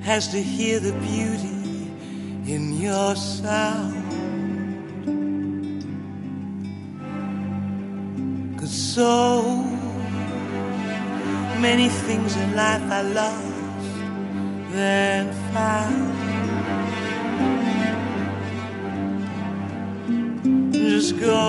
has to hear the beauty in your sound. 'Cause so many things in life I lost then found. Just go